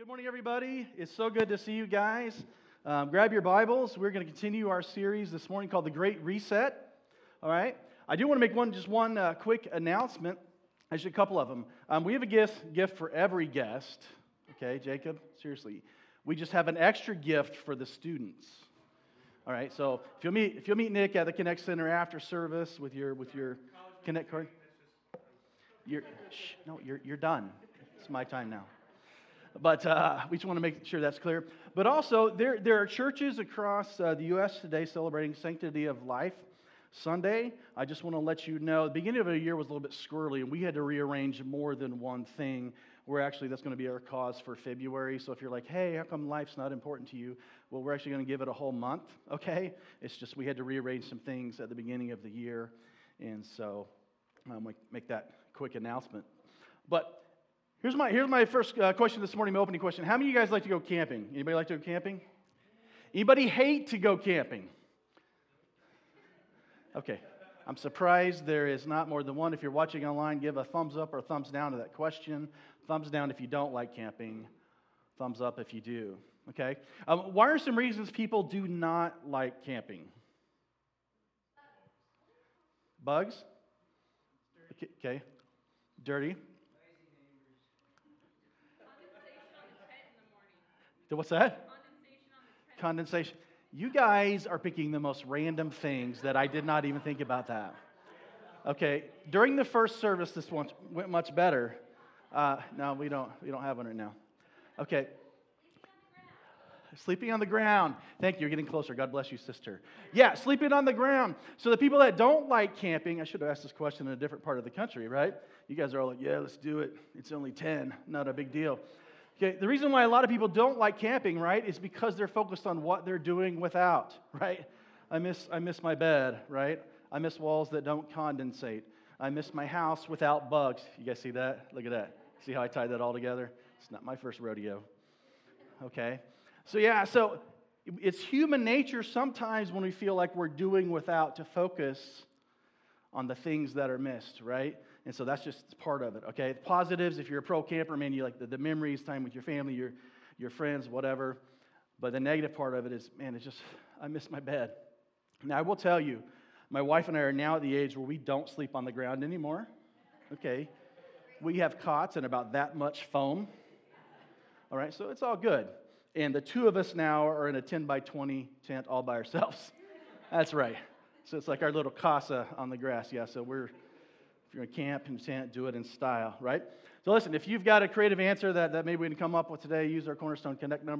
Good morning, everybody. It's so good to see you guys. Grab your Bibles. We're going to continue our series this morning called The Great Reset. All right. I do want to make one quick announcement. Actually, a couple of them. We have a gift for every guest. Okay, Jacob. Seriously, we just have an extra gift for the students. All right. So if you'll meet Nick at the Connect Center after service with your Connect card, you're done. It's my time now. But we just want to make sure that's clear. But also, there are churches across the U.S. today celebrating Sanctity of Life Sunday. I just want to let you know, the beginning of the year was a little bit squirrely, and we had to rearrange more than one thing. That's going to be our cause for February. So if you're like, hey, how come life's not important to you? Well, we're actually going to give it a whole month, okay? It's just we had to rearrange some things at the beginning of the year. And so I'll make that quick announcement. But Here's my first question this morning, my opening question. How many of you guys like to go camping? Anybody like to go camping? Anybody hate to go camping? Okay. I'm surprised there is not more than one. If you're watching online, give a thumbs up or a thumbs down to that question. Thumbs down if you don't like camping. Thumbs up if you do. Okay? Why are some reasons people do not like camping? Bugs? Okay. Dirty? What's that? Condensation. You guys are picking the most random things that I did not even think about that. Okay, during the first service, this one went much better. No, we don't have one right now. Okay. Sleeping on the ground. Thank you. You're getting closer. God bless you, sister. Yeah, sleeping on the ground. So the people that don't like camping, I should have asked this question in a different part of the country, right? You guys are all like, yeah, let's do it. It's only 10. Not a big deal. Okay, the reason why a lot of people don't like camping, right, is because they're focused on what they're doing without, right? I miss my bed, right? I miss walls that don't condensate. I miss my house without bugs. You guys see that? Look at that. See how I tied that all together? It's not my first rodeo. Okay? So it's human nature sometimes when we feel like we're doing without to focus on the things that are missed, right? And so that's just part of it, okay? The positives, if you're a pro camper, man, you like the memories, time with your family, your friends, whatever. But the negative part of it is, man, I miss my bed. Now, I will tell you, my wife and I are now at the age where we don't sleep on the ground anymore, okay? We have cots and about that much foam, all right? So it's all good. And the two of us now are in a 10 by 20 tent all by ourselves. That's right. So it's like our little casa on the grass, yeah, so if you're going to camp and tent, do it in style, right? So listen, if you've got a creative answer that maybe we can come up with today, use our Cornerstone Connect number,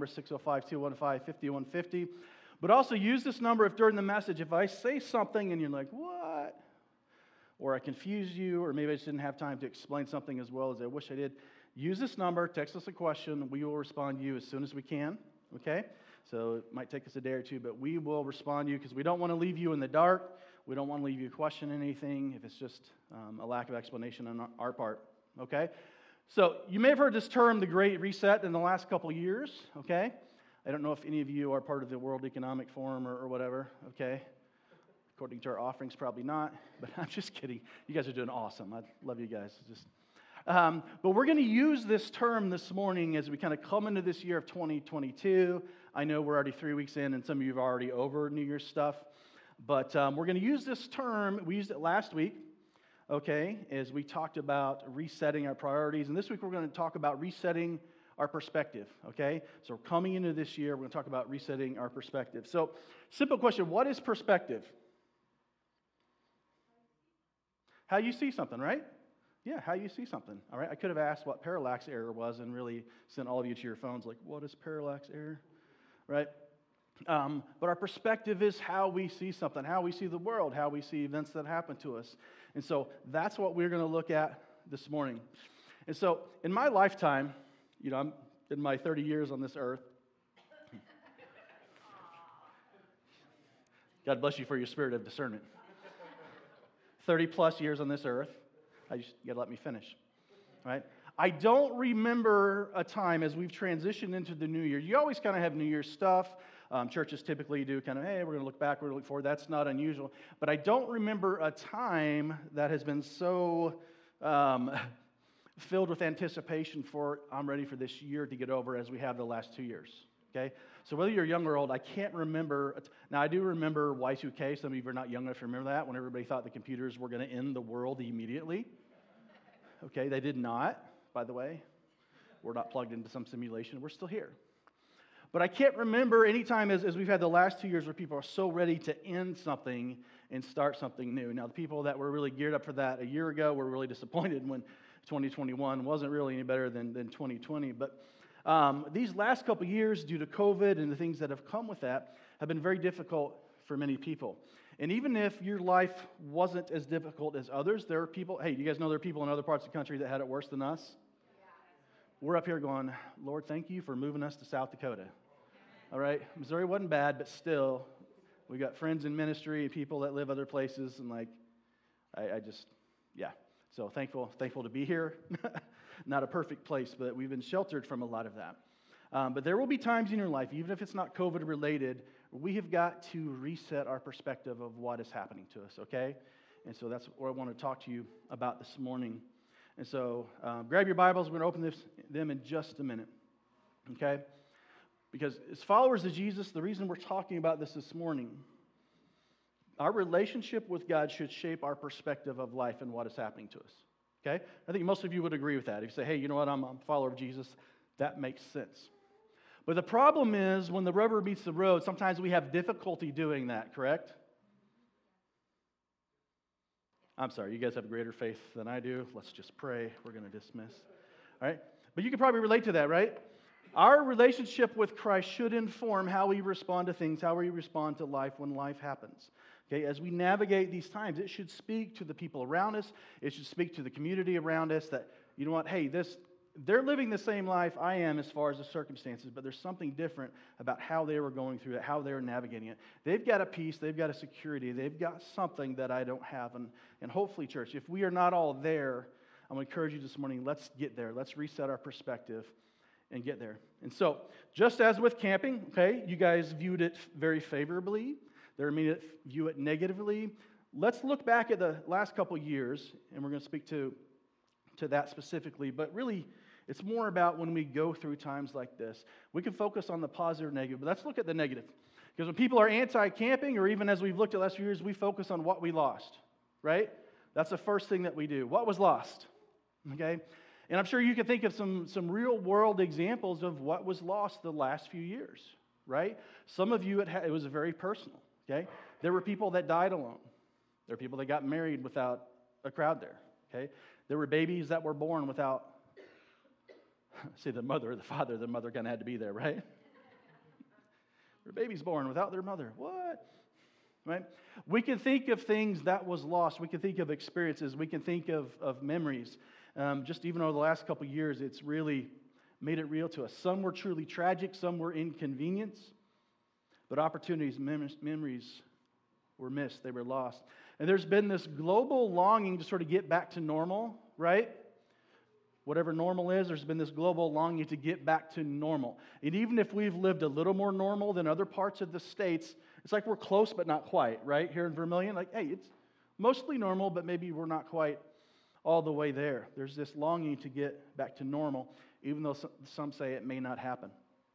605-215-5150. But also use this number if during the message, if I say something and you're like, what? Or I confuse you, or maybe I just didn't have time to explain something as well as I wish I did, use this number, text us a question. We will respond to you as soon as we can, okay? So it might take us a day or two, but we will respond to you because we don't want to leave you in the dark. We don't want to leave you questioning anything if it's just a lack of explanation on our part, okay? So you may have heard this term, the Great Reset, in the last couple of years, okay? I don't know if any of you are part of the World Economic Forum or whatever, okay? According to our offerings, probably not, but I'm just kidding. You guys are doing awesome. I love you guys. But we're going to use this term this morning as we kind of come into this year of 2022. I know we're already 3 weeks in, and some of you are already over New Year's stuff. But we're going to use this term. We used it last week, okay, as we talked about resetting our priorities. And this week we're going to talk about resetting our perspective, okay? So we're coming into this year, we're going to talk about resetting our perspective. So, simple question, what is perspective? How you see something, right? Yeah, how you see something, all right? I could have asked what parallax error was and really sent all of you to your phones like, what is parallax error, right? But our perspective is how we see something, how we see the world, how we see events that happen to us. And so that's what we're going to look at this morning. And so in my lifetime, I'm in my 30 years on this earth. God bless you for your spirit of discernment. 30 plus years on this earth. You got to let me finish, right? I don't remember a time as we've transitioned into the new year. You always kind of have New Year's stuff. Churches typically do kind of, hey, we're going to look back, we're going to look forward. That's not unusual. But I don't remember a time that has been so filled with anticipation for, I'm ready for this year to get over as we have the last 2 years. Okay? So whether you're young or old, I can't remember. Now, I do remember Y2K. Some of you are not young enough to remember that, when everybody thought the computers were going to end the world immediately. Okay, they did not, by the way. We're not plugged into some simulation. We're still here. But I can't remember any time as we've had the last 2 years where people are so ready to end something and start something new. Now, the people that were really geared up for that a year ago were really disappointed when 2021 wasn't really any better than 2020. But these last couple years, due to COVID and the things that have come with that, have been very difficult for many people. And even if your life wasn't as difficult as others, there are people, hey, you guys know there are people in other parts of the country that had it worse than us? We're up here going, Lord, thank you for moving us to South Dakota. All right? Missouri wasn't bad, but still, we got friends in ministry and people that live other places, and I just, yeah. So thankful to be here. Not a perfect place, but we've been sheltered from a lot of that. But there will be times in your life, even if it's not COVID related, we have got to reset our perspective of what is happening to us, okay? And so that's what I want to talk to you about this morning. And so grab your Bibles. We're going to open them in just a minute, okay? Because as followers of Jesus, the reason we're talking about this morning, our relationship with God should shape our perspective of life and what is happening to us, okay? I think most of you would agree with that. If you say, hey, you know what, I'm a follower of Jesus, that makes sense. But the problem is when the rubber meets the road, sometimes we have difficulty doing that, correct? I'm sorry, you guys have greater faith than I do. Let's just pray. We're going to dismiss. All right? But you can probably relate to that, right? Our relationship with Christ should inform how we respond to things, how we respond to life when life happens. Okay? As we navigate these times, it should speak to the people around us. It should speak to the community around us that, you know what, hey, they're living the same life I am as far as the circumstances, but there's something different about how they were going through it, how they were navigating it. They've got a peace, they've got a security, they've got something that I don't have. And hopefully, church, if we are not all there, I'm going to encourage you this morning, let's get there. Let's reset our perspective and get there. And so, just as with camping, okay, you guys viewed it very favorably. There are many that view it negatively. Let's look back at the last couple years, and we're going to speak to that specifically, but really, it's more about when we go through times like this. We can focus on the positive or negative, but let's look at the negative. Because when people are anti-camping, or even as we've looked at the last few years, we focus on what we lost, right? That's the first thing that we do. What was lost, okay? And I'm sure you can think of some real-world examples of what was lost the last few years, right? Some of you, it was very personal, okay? There were people that died alone. There were people that got married without a crowd there, okay? There were babies that were born without, say the mother or the father. The mother kind of had to be there, right? There were babies born without their mother. What? Right? We can think of things that was lost. We can think of experiences. We can think of memories. Just even over the last couple of years, it's really made it real to us. Some were truly tragic. Some were inconvenience. But opportunities, memories were missed. They were lost. And there's been this global longing to sort of get back to normal, right? Whatever normal is, there's been this global longing to get back to normal. And even if we've lived a little more normal than other parts of the States, it's like we're close but not quite, right? Here in Vermilion, like, hey, it's mostly normal, but maybe we're not quite all the way there. There's this longing to get back to normal, even though some say it may not happen.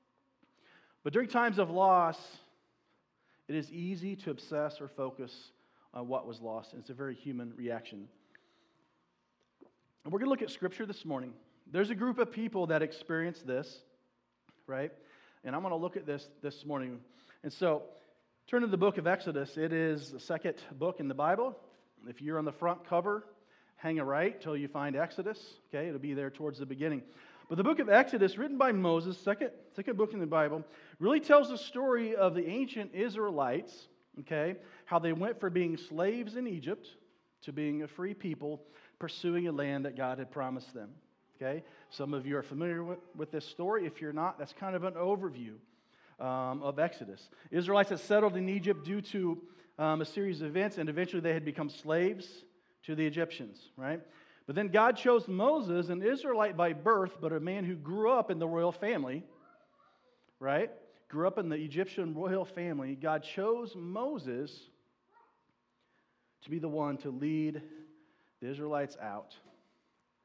But during times of loss, it is easy to obsess or focus on what was lost. And it's a very human reaction. And we're going to look at Scripture this morning. There's a group of people that experience this, right? And I'm going to look at this morning. And so, turn to the book of Exodus. It is the second book in the Bible. If you're on the front cover, hang a right till you find Exodus. Okay, it'll be there towards the beginning. But the book of Exodus, written by Moses, second book in the Bible, really tells the story of the ancient Israelites, okay, how they went from being slaves in Egypt to being a free people, pursuing a land that God had promised them. Okay? Some of you are familiar with this story. If you're not, that's kind of an overview of Exodus. Israelites had settled in Egypt due to a series of events, and eventually they had become slaves to the Egyptians, right? But then God chose Moses, an Israelite by birth, but a man who grew up in the royal family, right? Grew up in the Egyptian royal family. God chose Moses to be the one to lead the Israelites out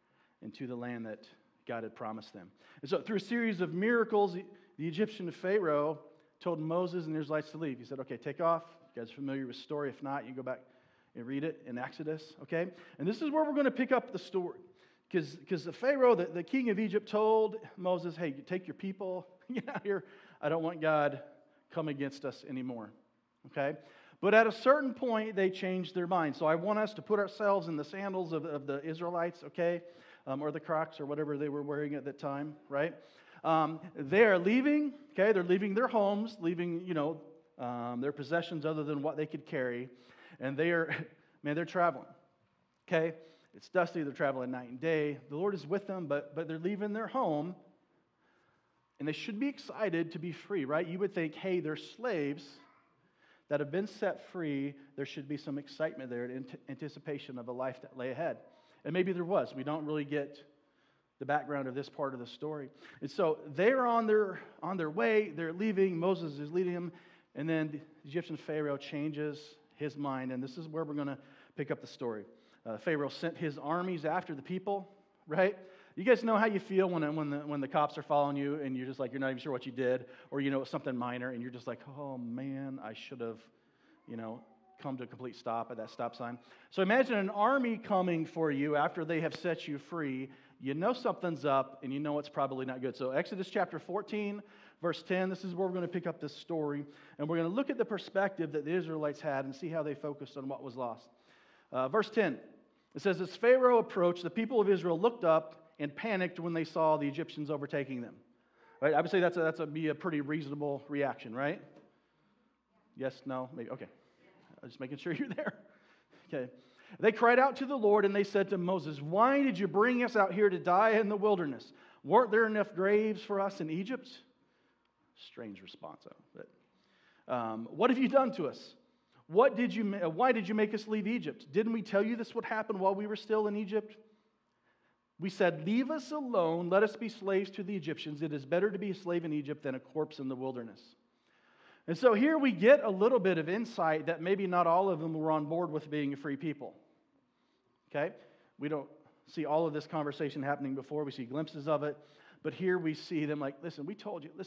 into the land that God had promised them. And so through a series of miracles, the Egyptian Pharaoh told Moses and the Israelites to leave. He said, okay, take off. You guys are familiar with the story. If not, you go back and read it in Exodus, okay? And this is where we're going to pick up the story. Because the Pharaoh, the king of Egypt, told Moses, hey, take your people, get out here. I don't want God come against us anymore, okay? But at a certain point, they changed their mind. So I want us to put ourselves in the sandals of the Israelites, okay? Or the Crocs or whatever they were wearing at that time, right? They are leaving, okay? They're leaving their homes, leaving, their possessions other than what they could carry. And they're traveling, okay? It's dusty, they're traveling night and day. The Lord is with them, but they're leaving their home. And they should be excited to be free, right? You would think, hey, they're slaves that have been set free. There should be some excitement there in anticipation of a life that lay ahead. And maybe there was. We don't really get the background of this part of the story. And so they're on their way. They're leaving. Moses is leading them. And then the Egyptian Pharaoh changes his mind. And this is where we're going to pick up the story. Pharaoh sent his armies after the people, right? You guys know how you feel when the cops are following you and you're just like, you're not even sure what you did, or it's something minor and you're just like, oh man, I should have, come to a complete stop at that stop sign. So imagine an army coming for you after they have set you free. You know something's up and you know it's probably not good. So Exodus chapter 14, verse 10, this is where we're going to pick up this story. And we're going to look at the perspective that the Israelites had and see how they focused on what was lost. Verse 10, it says, as Pharaoh approached, the people of Israel looked up and panicked when they saw the Egyptians overtaking them. Right? I would say that's a pretty reasonable reaction, right? Yes, no, maybe, okay. I'm just making sure you're there. Okay. They cried out to the Lord and they said to Moses, why did you bring us out here to die in the wilderness? Weren't there enough graves for us in Egypt? Strange response. What have you done to us? Why did you make us leave Egypt? Didn't we tell you this would happen while we were still in Egypt? We said, leave us alone, let us be slaves to the Egyptians. It is better to be a slave in Egypt than a corpse in the wilderness. And so here we get a little bit of insight that maybe not all of them were on board with being a free people. Okay? We don't see all of this conversation happening before. We see glimpses of it. But here we see them like, listen, we told you,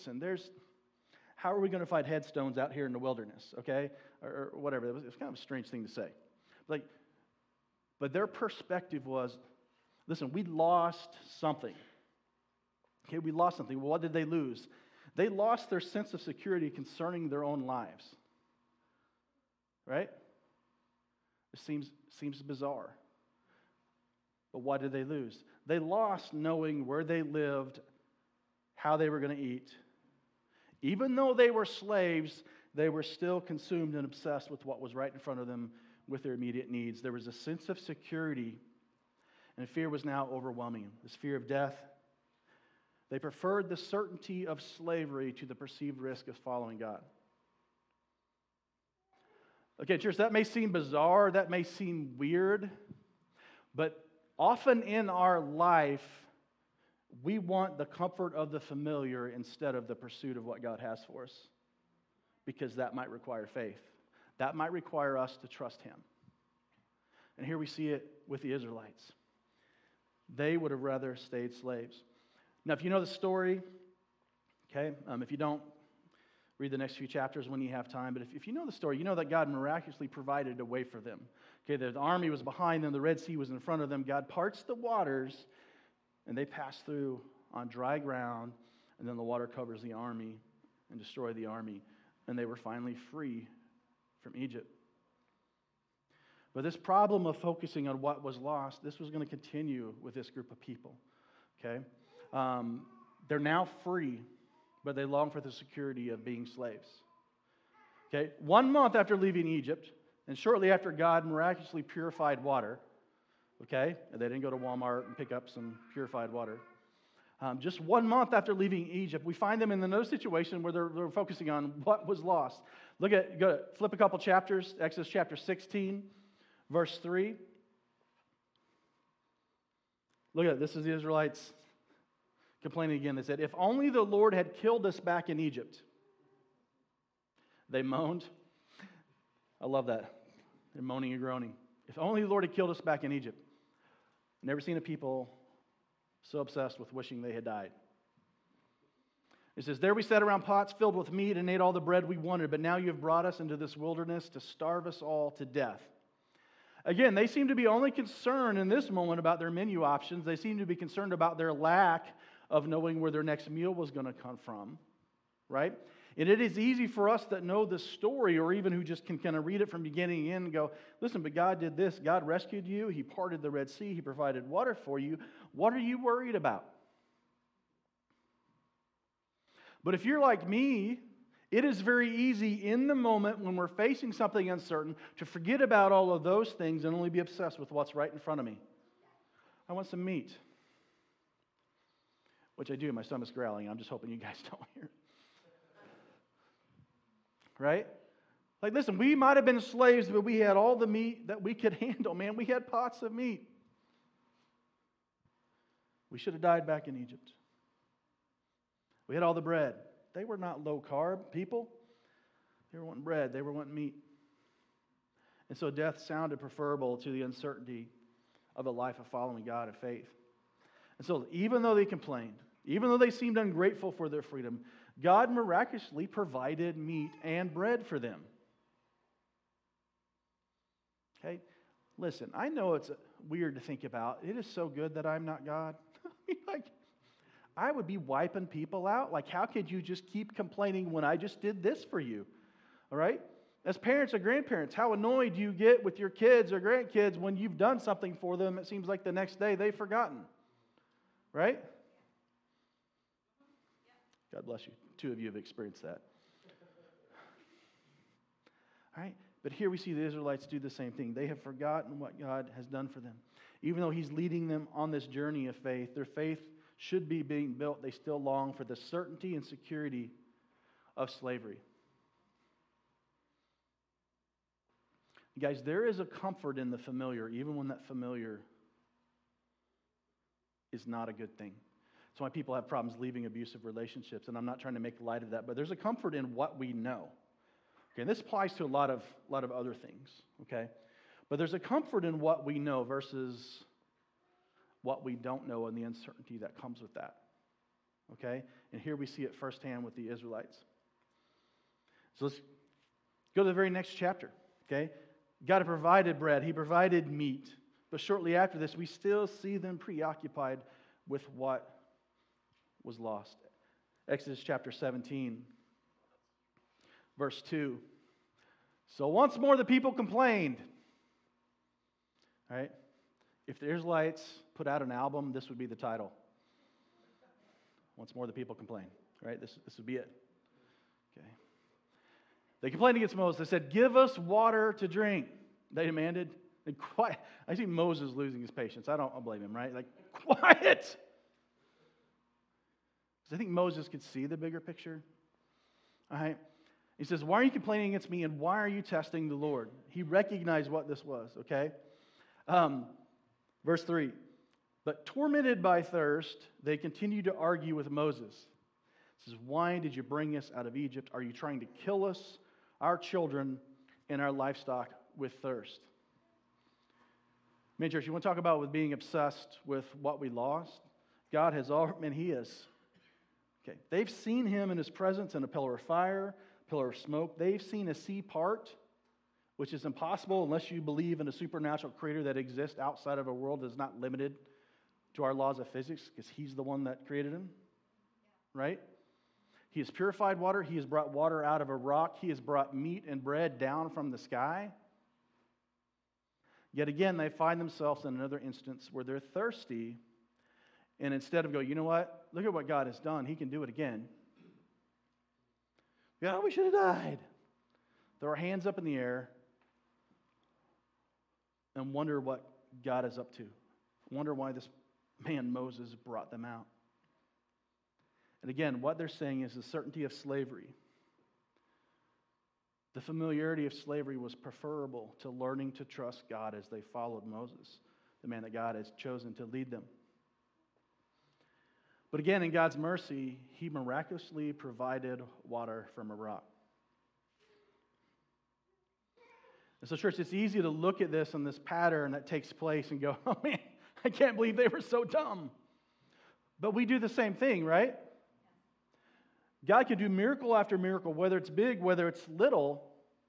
how are we going to find headstones out here in the wilderness? Okay? Or whatever. It was kind of a strange thing to say. But their perspective was, listen, we lost something. Okay, we lost something. Well, what did they lose? They lost their sense of security concerning their own lives. Right? It seems bizarre. But what did they lose? They lost knowing where they lived, how they were going to eat. Even though they were slaves, they were still consumed and obsessed with what was right in front of them with their immediate needs. There was a sense of security, and fear was now overwhelming them. This fear of death. They preferred the certainty of slavery to the perceived risk of following God. Okay, church, that may seem bizarre, that may seem weird, but often in our life, we want the comfort of the familiar instead of the pursuit of what God has for us, because that might require faith. That might require us to trust Him. And here we see it with the Israelites. They would have rather stayed slaves. Now, if you know the story, okay, if you don't, read the next few chapters when you have time. But if you know the story, you know that God miraculously provided a way for them. Okay, the army was behind them. The Red Sea was in front of them. God parts the waters, and they pass through on dry ground, and then the water covers the army and destroys the army. And they were finally free from Egypt. But this problem of focusing on what was lost, this was going to continue with this group of people. Okay? They're now free, but they long for the security of being slaves. Okay? 1 month after leaving Egypt, and shortly after God miraculously purified water, okay? And they didn't go to Walmart and pick up some purified water. Just 1 month after leaving Egypt, we find them in another situation where they're focusing on what was lost. Flip a couple chapters, Exodus chapter 16, verse 3. Look at it. This is the Israelites complaining again. They said, if only the Lord had killed us back in Egypt. They moaned. I love that. They're moaning and groaning. If only the Lord had killed us back in Egypt. Never seen a people So obsessed with wishing they had died. It says, there we sat around pots filled with meat and ate all the bread we wanted, but now you have brought us into this wilderness to starve us all to death. Again, they seem to be only concerned in this moment about their menu options. They seem to be concerned about their lack of knowing where their next meal was going to come from, right? And it is easy for us that know this story, or even who just can kind of read it from beginning to end and go, listen, but God did this. God rescued you. He parted the Red Sea. He provided water for you. What are you worried about? But if you're like me, it is very easy in the moment when we're facing something uncertain to forget about all of those things and only be obsessed with what's right in front of me. I want some meat. Which I do. My stomach's growling. I'm just hoping you guys don't hear it. Right? Like, listen, we might have been slaves, but we had all the meat that we could handle, man. We had pots of meat. We should have died back in Egypt. We had all the bread. They were not low-carb people. They were wanting bread. They were wanting meat. And so death sounded preferable to the uncertainty of a life of following God of faith. And so even though they complained, even though they seemed ungrateful for their freedom, God miraculously provided meat and bread for them. Okay? Listen, I know it's weird to think about. It is so good that I'm not God. I would be wiping people out. Like, how could you just keep complaining when I just did this for you? All right? As parents or grandparents, how annoyed you get with your kids or grandkids when you've done something for them, it seems like the next day they've forgotten. Right? God bless you. 2 of you have experienced that. All right? But here we see the Israelites do the same thing. They have forgotten what God has done for them. Even though He's leading them on this journey of faith, their faith should be being built. They still long for the certainty and security of slavery. Guys, there is a comfort in the familiar, even when that familiar is not a good thing. That's why people have problems leaving abusive relationships, and I'm not trying to make light of that, but there's a comfort in what we know. Okay, and this applies to a lot of other things, okay? But there's a comfort in what we know versus what we don't know and the uncertainty that comes with that, okay? And here we see it firsthand with the Israelites. So let's go to the very next chapter, okay? God provided bread. He provided meat. But shortly after this, we still see them preoccupied with what was lost. Exodus chapter 17, verse 2. So once more the people complained. All right? If the Israelites put out an album, this would be the title. Once more the people complain. Right? This would be it. Okay. They complained against Moses. They said, give us water to drink. They demanded. And quiet. I see Moses losing his patience. I don't blame him, right? Like, quiet! Because I think Moses could see the bigger picture. All right? He says, why are you complaining against me, and why are you testing the Lord? He recognized what this was, okay? Verse 3. But tormented by thirst, they continued to argue with Moses. It says, why did you bring us out of Egypt? Are you trying to kill us, our children, and our livestock with thirst? Man, church, you want to talk about with being obsessed with what we lost? God has and He is. Okay, they've seen Him in His presence in a pillar of fire, pillar of smoke. They've seen a sea part, which is impossible unless you believe in a supernatural creator that exists outside of a world that is not limited to our laws of physics, because He's the one that created them, right? He has purified water. He has brought water out of a rock. He has brought meat and bread down from the sky. Yet again, they find themselves in another instance where they're thirsty, and instead of going, you know what? Look at what God has done. He can do it again. Yeah, we should have died. Throw our hands up in the air and wonder what God is up to. Wonder why this man Moses brought them out. And again, what they're saying is the certainty of slavery. The familiarity of slavery was preferable to learning to trust God as they followed Moses, the man that God has chosen to lead them. But again, in God's mercy, He miraculously provided water from a rock. And so, church, it's easy to look at this and this pattern that takes place and go, oh man, I can't believe they were so dumb. But we do the same thing, right? God can do miracle after miracle, whether it's big, whether it's little.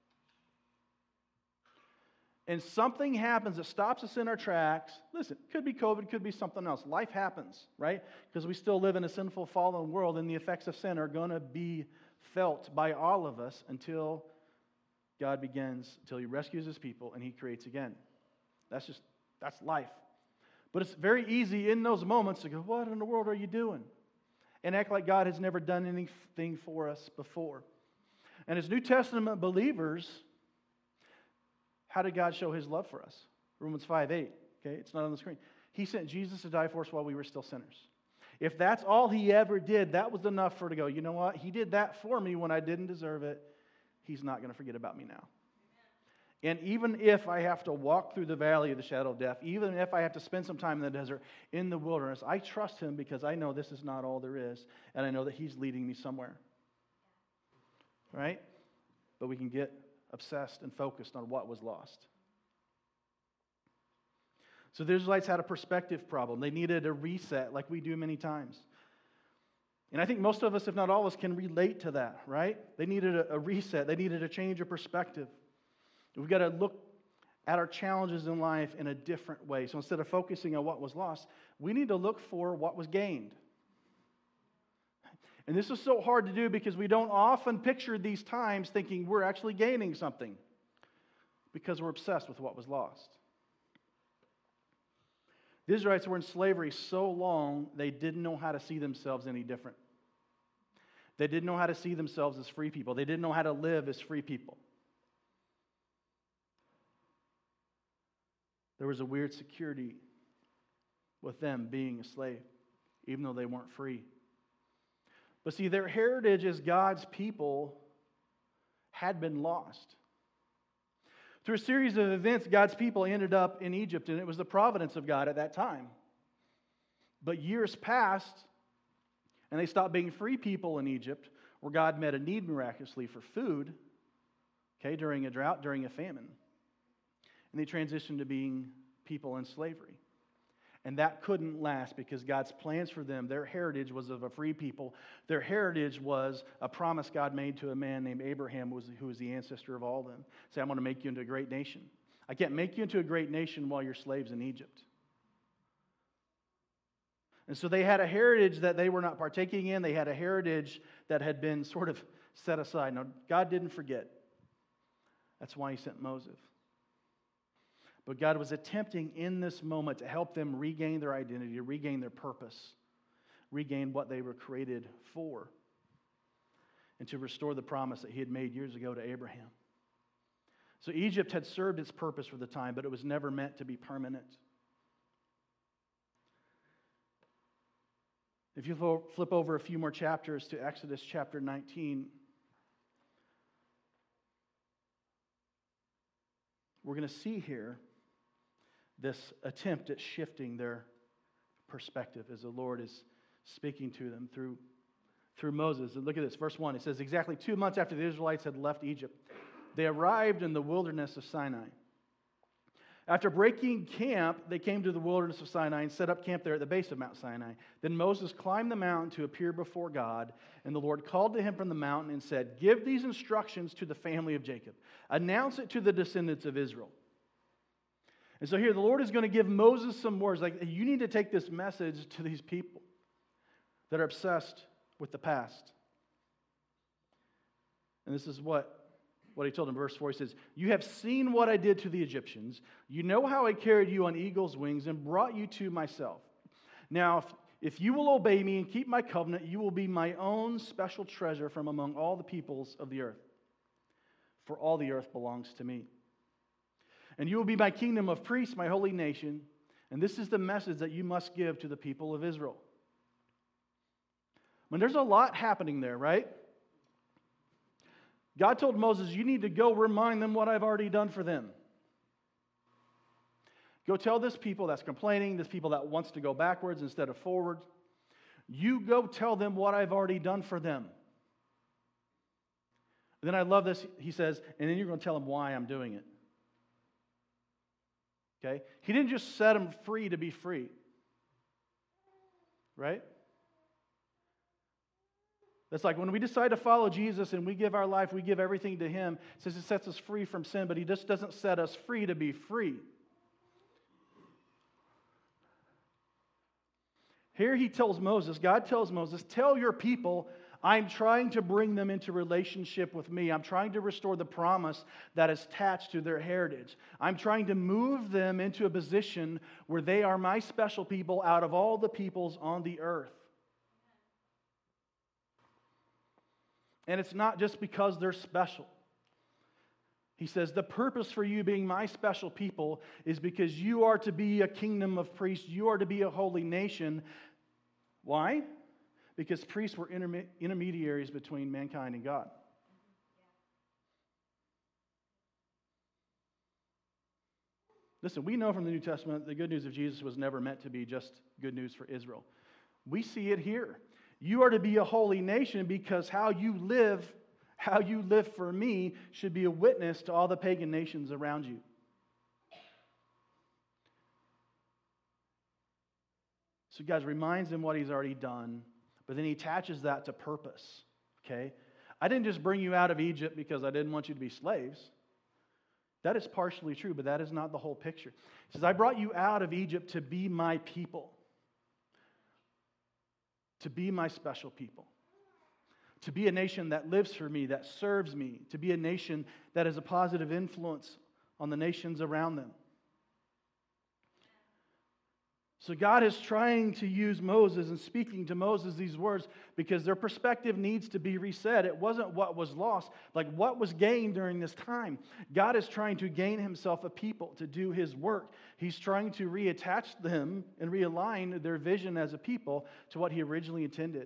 And something happens that stops us in our tracks. Listen, could be COVID, could be something else. Life happens, right? Because we still live in a sinful, fallen world, and the effects of sin are going to be felt by all of us until God begins, until He rescues His people and He creates again. That's life. But it's very easy in those moments to go, what in the world are you doing? And act like God has never done anything for us before. And as New Testament believers, how did God show His love for us? Romans 5:8. Okay, it's not on the screen. He sent Jesus to die for us while we were still sinners. If that's all He ever did, that was enough for to go, you know what? He did that for me when I didn't deserve it. He's not going to forget about me now. And even if I have to walk through the valley of the shadow of death, even if I have to spend some time in the desert, in the wilderness, I trust Him because I know this is not all there is, and I know that He's leading me somewhere. Right? But we can get obsessed and focused on what was lost. So the Israelites had a perspective problem. They needed a reset like we do many times. And I think most of us, if not all of us, can relate to that, right? They needed a reset. They needed a change of perspective. We've got to look at our challenges in life in a different way. So instead of focusing on what was lost, we need to look for what was gained. And this is so hard to do because we don't often picture these times thinking we're actually gaining something because we're obsessed with what was lost. The Israelites were in slavery so long they didn't know how to see themselves any different. They didn't know how to see themselves as free people. They didn't know how to live as free people. There was a weird security with them being a slave, even though they weren't free. But see, their heritage as God's people had been lost. Through a series of events, God's people ended up in Egypt, and it was the providence of God at that time. But years passed, and they stopped being free people in Egypt, where God met a need miraculously for food, okay, during a drought, during a famine. And they transitioned to being people in slavery. And that couldn't last because God's plans for them, their heritage was of a free people. Their heritage was a promise God made to a man named Abraham, who was the ancestor of all of them. Say, I'm going to make you into a great nation. I can't make you into a great nation while you're slaves in Egypt. And so they had a heritage that they were not partaking in. They had a heritage that had been sort of set aside. Now, God didn't forget. That's why He sent Moses. But God was attempting in this moment to help them regain their identity, regain their purpose, regain what they were created for, and to restore the promise that He had made years ago to Abraham. So Egypt had served its purpose for the time, but it was never meant to be permanent. If you flip over a few more chapters to Exodus chapter 19, we're going to see here this attempt at shifting their perspective as the Lord is speaking to them through Moses. And look at this, verse 1. It says, exactly 2 months after the Israelites had left Egypt, they arrived in the wilderness of Sinai. After breaking camp, they came to the wilderness of Sinai and set up camp there at the base of Mount Sinai. Then Moses climbed the mountain to appear before God, and the Lord called to him from the mountain and said, give these instructions to the family of Jacob. Announce it to the descendants of Israel. And so here the Lord is going to give Moses some words, like you need to take this message to these people that are obsessed with the past. And this is what He told him, verse 4, He says, you have seen what I did to the Egyptians. You know how I carried you on eagle's wings and brought you to myself. Now, if you will obey me and keep my covenant, you will be my own special treasure from among all the peoples of the earth. For all the earth belongs to me. And you will be my kingdom of priests, my holy nation. And this is the message that you must give to the people of Israel. I mean, there's a lot happening there, right? God told Moses, you need to go remind them what I've already done for them. Go tell this people that's complaining, this people that wants to go backwards instead of forward. You go tell them what I've already done for them. And then I love this, he says, and then you're going to tell them why I'm doing it. Okay? He didn't just set them free to be free. Right? That's like when we decide to follow Jesus and we give our life, we give everything to Him. It says it sets us free from sin, but He just doesn't set us free to be free. Here He tells Moses, God tells Moses, tell your people, I'm trying to bring them into relationship with me. I'm trying to restore the promise that is attached to their heritage. I'm trying to move them into a position where they are my special people out of all the peoples on the earth. And it's not just because they're special. He says, the purpose for you being my special people is because you are to be a kingdom of priests. You are to be a holy nation. Why? Because priests were intermediaries between mankind and God. Listen, we know from the New Testament the good news of Jesus was never meant to be just good news for Israel. We see it here. You are to be a holy nation because how you live for me should be a witness to all the pagan nations around you. So God reminds them what He's already done, but then He attaches that to purpose. Okay? I didn't just bring you out of Egypt because I didn't want you to be slaves. That is partially true, but that is not the whole picture. He says, I brought you out of Egypt to be my people. To be my special people. To be a nation that lives for me, that serves me. To be a nation that is a positive influence on the nations around them. So God is trying to use Moses and speaking to Moses these words because their perspective needs to be reset. It wasn't what was lost, like what was gained during this time. God is trying to gain Himself a people to do His work. He's trying to reattach them and realign their vision as a people to what He originally intended.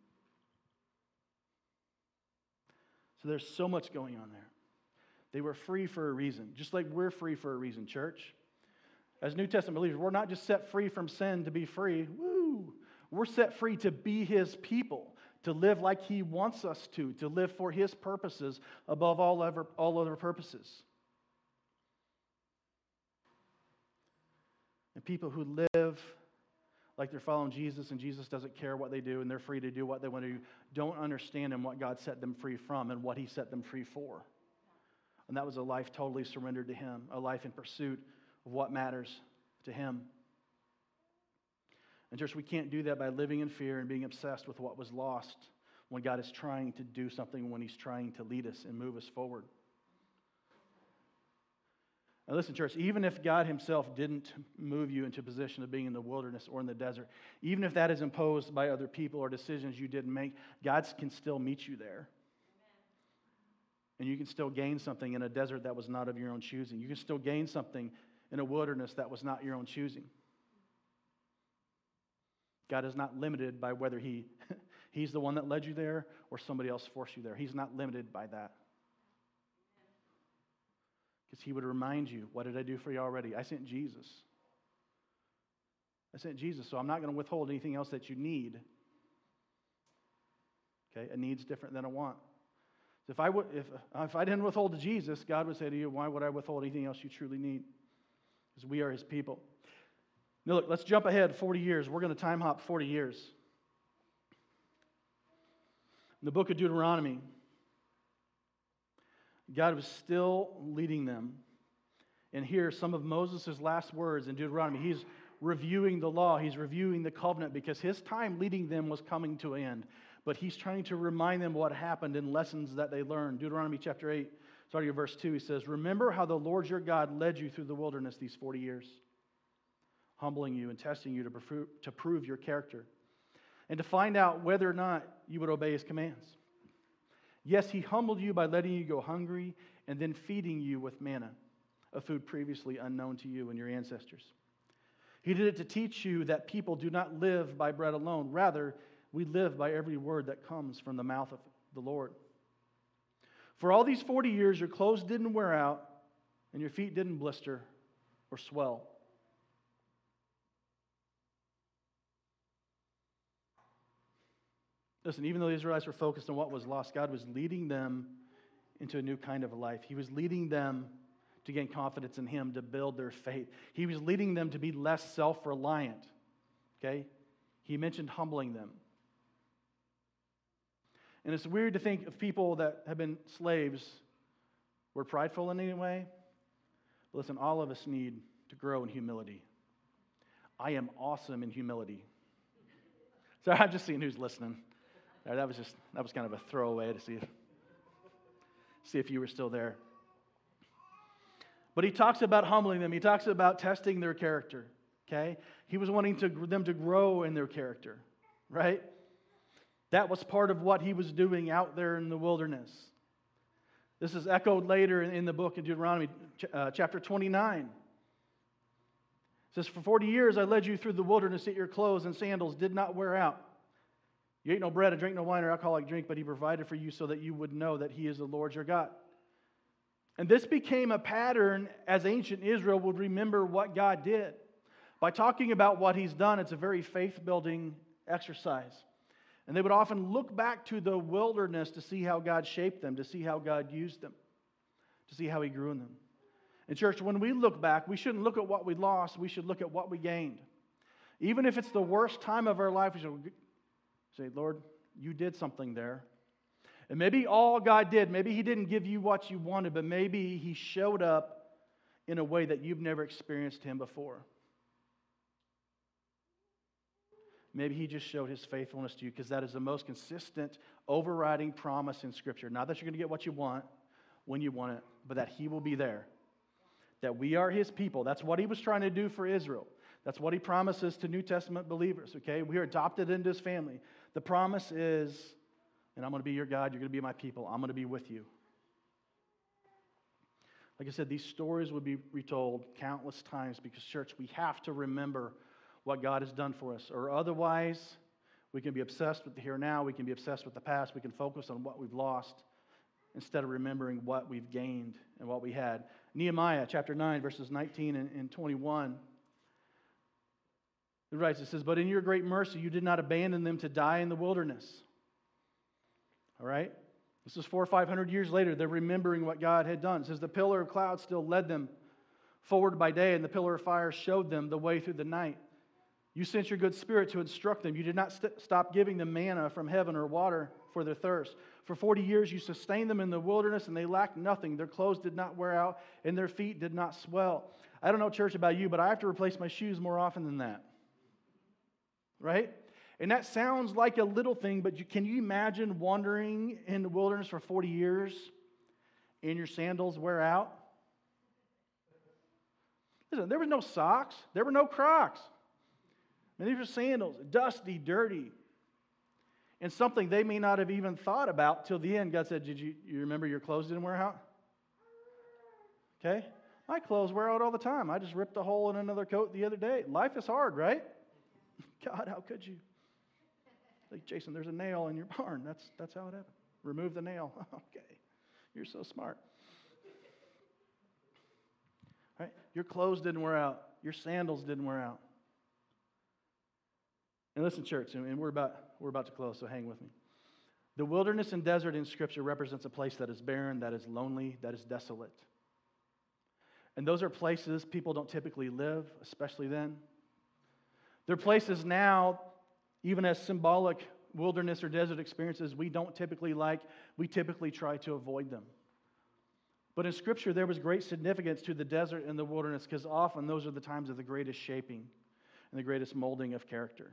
So there's so much going on there. They were free for a reason, just like we're free for a reason, church. As New Testament believers, we're not just set free from sin to be free. Woo! We're set free to be His people, to live like He wants us to live for His purposes above all other purposes. And people who live like they're following Jesus and Jesus doesn't care what they do and they're free to do what they want to do, don't understand and what God set them free from and what He set them free for. And that was a life totally surrendered to Him, a life in pursuit of what matters to Him. And church, we can't do that by living in fear and being obsessed with what was lost when God is trying to do something, when He's trying to lead us and move us forward. Now listen, church, even if God Himself didn't move you into a position of being in the wilderness or in the desert, even if that is imposed by other people or decisions you didn't make, God can still meet you there. And you can still gain something in a desert that was not of your own choosing. You can still gain something in a wilderness that was not your own choosing. God is not limited by whether He's the one that led you there or somebody else forced you there. He's not limited by that. Because He would remind you, what did I do for you already? I sent Jesus. I sent Jesus, so I'm not going to withhold anything else that you need. Okay, a need's different than a want. If I didn't withhold to Jesus, God would say to you, why would I withhold anything else you truly need? Because we are His people. Now look, let's jump ahead 40 years. We're going to time hop 40 years. In the book of Deuteronomy, God was still leading them. And here, some of Moses' last words in Deuteronomy. He's reviewing the law. He's reviewing the covenant because his time leading them was coming to an end. But he's trying to remind them what happened and lessons that they learned. Deuteronomy chapter 8, starting at verse 2, he says, remember how the Lord your God led you through the wilderness these 40 years, humbling you and testing you to prove your character, and to find out whether or not you would obey His commands. Yes, He humbled you by letting you go hungry and then feeding you with manna, a food previously unknown to you and your ancestors. He did it to teach you that people do not live by bread alone. Rather, we live by every word that comes from the mouth of the Lord. For all these 40 years, your clothes didn't wear out and your feet didn't blister or swell. Listen, even though the Israelites were focused on what was lost, God was leading them into a new kind of life. He was leading them to gain confidence in Him, to build their faith. He was leading them to be less self-reliant. Okay? He mentioned humbling them. And it's weird to think of people that have been slaves were prideful in any way. But listen, all of us need to grow in humility. I am awesome in humility. So I'm just seeing who's listening. That was kind of a throwaway to see if you were still there. But he talks about humbling them. He talks about testing their character. Okay? He was wanting them to grow in their character, right? That was part of what he was doing out there in the wilderness. This is echoed later in the book of Deuteronomy, chapter 29. It says, "For 40 years I led you through the wilderness, yet your clothes and sandals did not wear out. You ate no bread and drank no wine or alcoholic drink, but he provided for you so that you would know that he is the Lord your God." And this became a pattern as ancient Israel would remember what God did. By talking about what he's done, it's a very faith-building exercise. And they would often look back to the wilderness to see how God shaped them, to see how God used them, to see how he grew in them. And church, when we look back, we shouldn't look at what we lost, we should look at what we gained. Even if it's the worst time of our life, we should say, Lord, you did something there. And maybe all God did, maybe he didn't give you what you wanted, but maybe he showed up in a way that you've never experienced him before. Maybe he just showed his faithfulness to you, because that is the most consistent, overriding promise in Scripture. Not that you're going to get what you want when you want it, but that he will be there. That we are his people. That's what he was trying to do for Israel. That's what he promises to New Testament believers, okay? We are adopted into his family. The promise is, and I'm going to be your God, you're going to be my people, I'm going to be with you. Like I said, these stories would be retold countless times because, church, we have to remember what God has done for us. Or otherwise, we can be obsessed with the here and now, we can be obsessed with the past, we can focus on what we've lost instead of remembering what we've gained and what we had. Nehemiah chapter 9, verses 19 and 21. It writes, it says, "But in your great mercy you did not abandon them to die in the wilderness." All right? This is 400 or 500 years later. They're remembering what God had done. It says, "The pillar of cloud still led them forward by day, and the pillar of fire showed them the way through the night. You sent your good spirit to instruct them. You did not stop giving them manna from heaven or water for their thirst. For 40 years you sustained them in the wilderness, and they lacked nothing. Their clothes did not wear out, and their feet did not swell." I don't know, church, about you, but I have to replace my shoes more often than that. Right? And that sounds like a little thing, but can you imagine wandering in the wilderness for 40 years and your sandals wear out? Listen, there was no socks. There were no Crocs. I mean, these were sandals, dusty, dirty, and something they may not have even thought about till the end. God said, you remember your clothes didn't wear out? Okay? My clothes wear out all the time. I just ripped a hole in another coat the other day. Life is hard, right? God, how could you? Like, Jason, there's a nail in your barn. That's how it happened. Remove the nail. Okay. You're so smart. Right? Your clothes didn't wear out. Your sandals didn't wear out. And listen, church, and we're about to close, so hang with me. The wilderness and desert in Scripture represents a place that is barren, that is lonely, that is desolate. And those are places people don't typically live, especially then. They're places now, even as symbolic wilderness or desert experiences, we don't typically like. We typically try to avoid them. But in Scripture, there was great significance to the desert and the wilderness, because often those are the times of the greatest shaping and the greatest molding of character.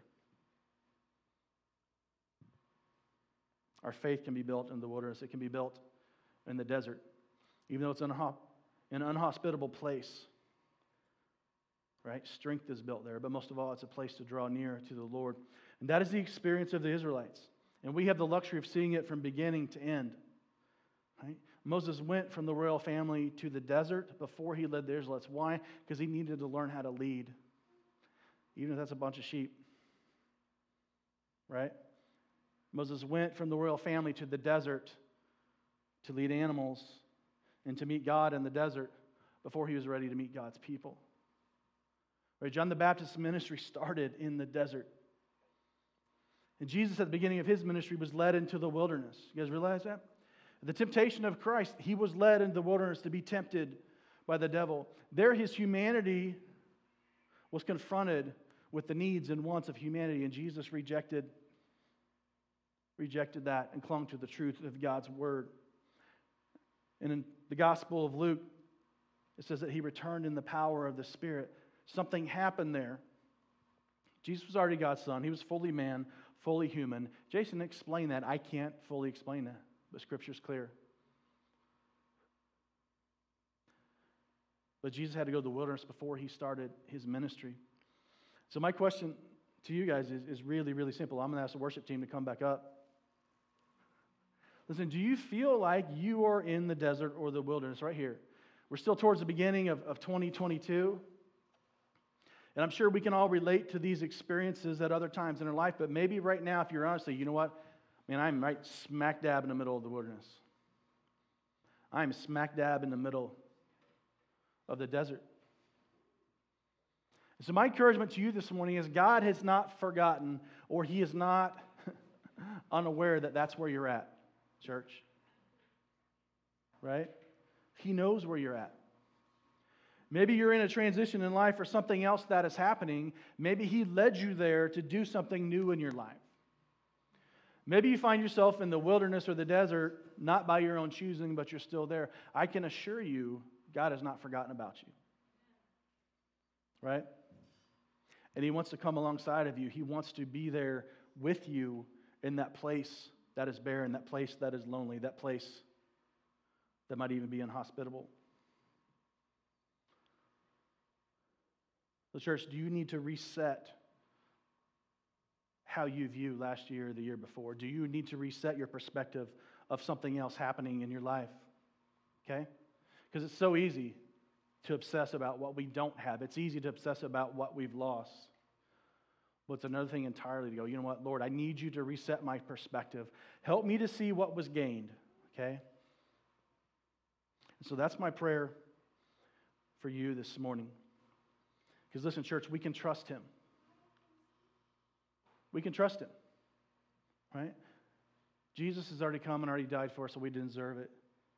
Our faith can be built in the wilderness. It can be built in the desert, even though it's in an unhospitable place. Right? Strength is built there, but most of all, it's a place to draw near to the Lord. And that is the experience of the Israelites. And we have the luxury of seeing it from beginning to end. Right? Moses went from the royal family to the desert before he led the Israelites. Why? Because he needed to learn how to lead, even if that's a bunch of sheep. Right? Moses went from the royal family to the desert to lead animals and to meet God in the desert before he was ready to meet God's people. Right? John the Baptist's ministry started in the desert. And Jesus, at the beginning of his ministry, was led into the wilderness. You guys realize that? The temptation of Christ, he was led into the wilderness to be tempted by the devil. There, his humanity was confronted with the needs and wants of humanity, and Jesus rejected rejected that and clung to the truth of God's word. And in the Gospel of Luke, it says that he returned in the power of the Spirit. Something happened there. Jesus was already God's Son. He was fully man, fully human. Jason explained that. I can't fully explain that, but Scripture's clear. But Jesus had to go to the wilderness before he started his ministry. So my question to you guys is really, really simple. I'm going to ask the worship team to come back up. Listen, do you feel like you are in the desert or the wilderness right here? We're still towards the beginning of 2022. And I'm sure we can all relate to these experiences at other times in our life. But maybe right now, if you're honest, you know what? Man, I'm right smack dab in the middle of the wilderness. I'm smack dab in the middle of the desert. So my encouragement to you this morning is God has not forgotten, or He is not unaware that that's where you're at, church. Right? He knows where you're at. Maybe you're in a transition in life or something else that is happening. Maybe He led you there to do something new in your life. Maybe you find yourself in the wilderness or the desert, not by your own choosing, but you're still there. I can assure you, God has not forgotten about you. Right? And He wants to come alongside of you. He wants to be there with you in that place that is barren, that place that is lonely, that place that might even be inhospitable. So church, do you need to reset how you view last year or the year before? Do you need to reset your perspective of something else happening in your life? Okay? Because it's so easy to obsess about what we don't have. It's easy to obsess about what we've lost. But it's another thing entirely to go, you know what, Lord, I need you to reset my perspective. Help me to see what was gained. Okay? And so that's my prayer for you this morning. Because listen, church, we can trust Him. We can trust Him. Right? Jesus has already come and already died for us, so we deserve it.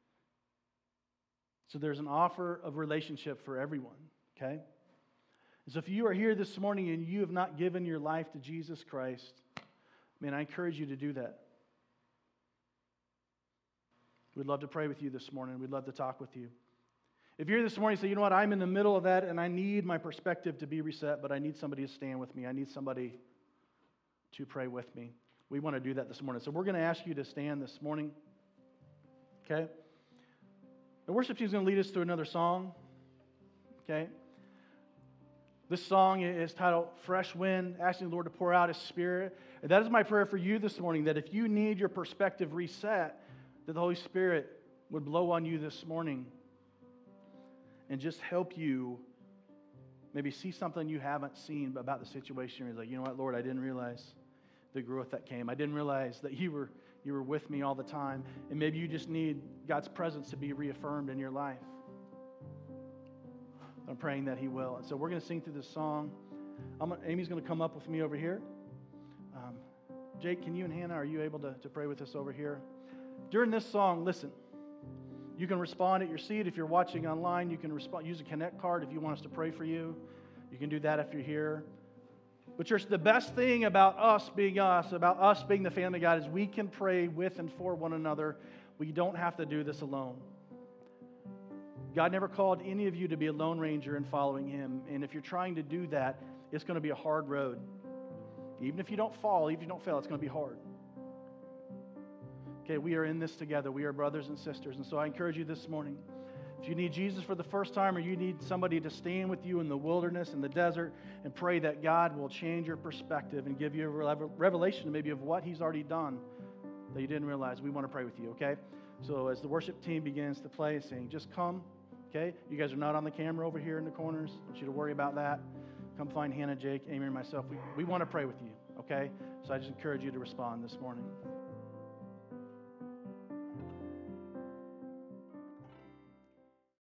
So there's an offer of relationship for everyone. Okay? And so if you are here this morning and you have not given your life to Jesus Christ, man, I encourage you to do that. We'd love to pray with you this morning. We'd love to talk with you. If you're here this morning and say, you know what, I'm in the middle of that and I need my perspective to be reset, but I need somebody to stand with me. I need somebody to pray with me. We want to do that this morning. So we're going to ask you to stand this morning. Okay? The worship team is going to lead us through another song. Okay? This song is titled Fresh Wind, asking the Lord to pour out His Spirit. And that is my prayer for you this morning, that if you need your perspective reset, that the Holy Spirit would blow on you this morning and just help you maybe see something you haven't seen about the situation. You're like, you know what, Lord, I didn't realize the growth that came. I didn't realize that you were with me all the time. And maybe you just need God's presence to be reaffirmed in your life. I'm praying that He will. And so we're going to sing through this song. Amy's going to come up with me over here. Jake, can you and Hannah, are you able to pray with us over here? During this song, listen. You can respond at your seat. If you're watching online, you can respond. Use a Connect card if you want us to pray for you. You can do that if you're here. But church, the best thing about us being the family of God, is we can pray with and for one another. We don't have to do this alone. God never called any of you to be a lone ranger in following Him. And if you're trying to do that, it's going to be a hard road. Even if you don't fall, even if you don't fail, it's going to be hard. Okay, we are in this together. We are brothers and sisters. And so I encourage you this morning, if you need Jesus for the first time, or you need somebody to stand with you in the wilderness, in the desert, and pray that God will change your perspective and give you a revelation maybe of what He's already done that you didn't realize, we want to pray with you, okay? So as the worship team begins to play and sing, just come, okay? You guys are not on the camera over here in the corners. I want you to worry about that. Come find Hannah, Jake, Amy, and myself. We want to pray with you, okay? So I just encourage you to respond this morning.